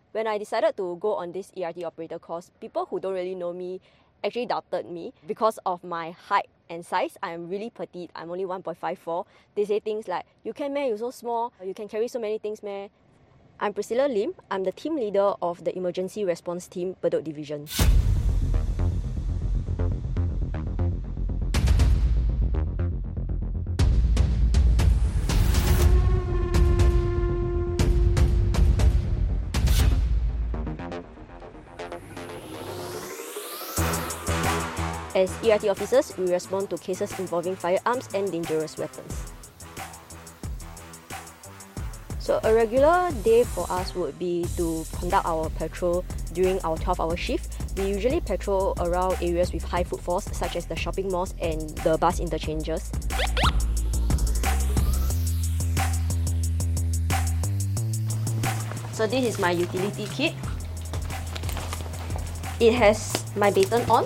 When I decided to go on this ERT operator course, people who don't really know me actually doubted me because of my height and size. I'm really petite, I'm only 1.54. They say things like, you can meh, you're so small, you can carry so many things meh. I'm Priscilla Lim, I'm the team leader of the Emergency Response Team, Bedok Division. As ERT officers, we respond to cases involving firearms and dangerous weapons. So a regular day for us would be to conduct our patrol during our 12-hour shift. We usually patrol around areas with high footfalls such as the shopping malls and the bus interchanges. So this is my utility kit. It has my baton on,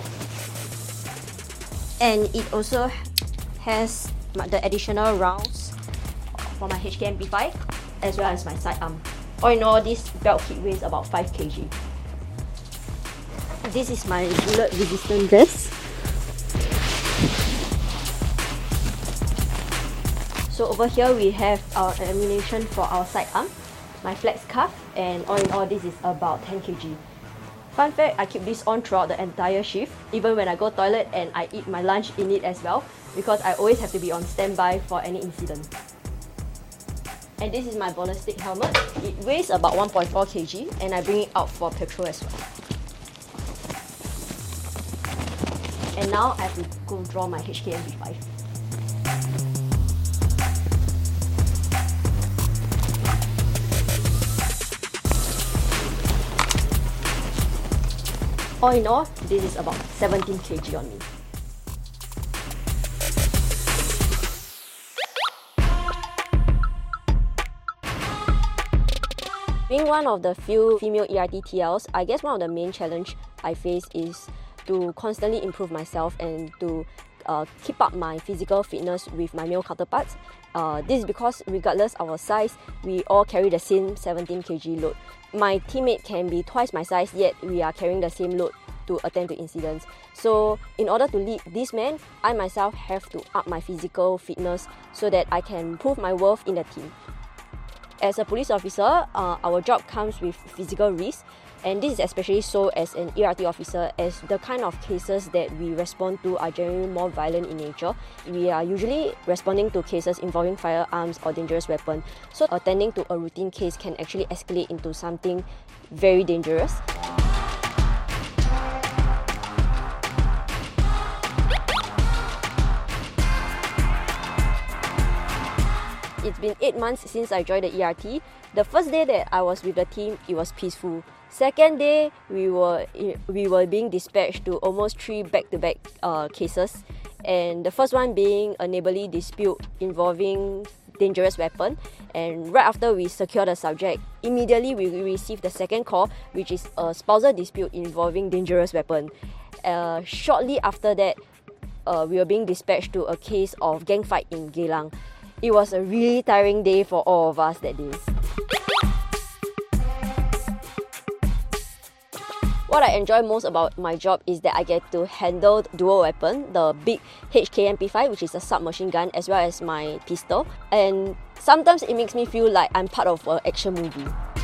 and it also has the additional rounds for my HKMP5 as well as my sidearm. All in all, this belt kit weighs about 5 kg. This is my bullet resistant vest. So over here we have our ammunition for our sidearm, my flex cuff, and all in all this is about 10 kg. Fun fact, I keep this on throughout the entire shift, even when I go toilet, and I eat my lunch in it as well, because I always have to be on standby for any incident. And this is my ballistic helmet. It weighs about 1.4 kg, and I bring it out for patrol as well. And now I have to go draw my HKMP5. All in all, this is about 17 kg on me. Being one of the few female ERT TLs, I guess one of the main challenge I face is to constantly improve myself and to keep up my physical fitness with my male counterparts. This is because regardless of our size, we all carry the same 17 kg load. My teammate can be twice my size, yet we are carrying the same load to attend to incidents. So in order to lead this man, I myself have to up my physical fitness so that I can prove my worth in the team. As a police officer, our job comes with physical risk, and this is especially so as an ERT officer, as the kind of cases that we respond to are generally more violent in nature. We are usually responding to cases involving firearms or dangerous weapons, so attending to a routine case can actually escalate into something very dangerous. It's been 8 months since I joined the ERT. The first day that I was with the team, it was peaceful. Second day, we were being dispatched to almost 3 back-to-back cases. And the first one being a neighborly dispute involving dangerous weapon. And right after we secured the subject, immediately we received the second call, which is a spousal dispute involving dangerous weapon. Shortly after that, we were being dispatched to a case of gang fight in Geylang. It was a really tiring day for all of us that day. What I enjoy most about my job is that I get to handle dual weapon, the big HKMP5, which is a submachine gun, as well as my pistol. And sometimes it makes me feel like I'm part of an action movie.